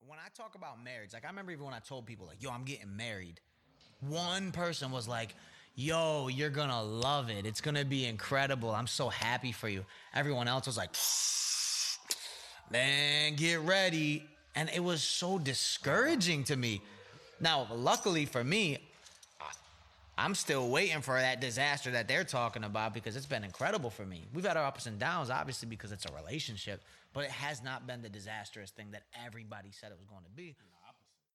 when I talk about marriage, like I remember even when I told people like, yo, I'm getting married. One person was like, yo, you're gonna love it. It's gonna be incredible. I'm so happy for you. Everyone else was like, man, get ready. And it was so discouraging to me. Now, luckily for me, I'm still waiting for that disaster that they're talking about because it's been incredible for me. We've had our ups and downs, obviously, because it's a relationship, but it has not been the disastrous thing that everybody said it was going to be.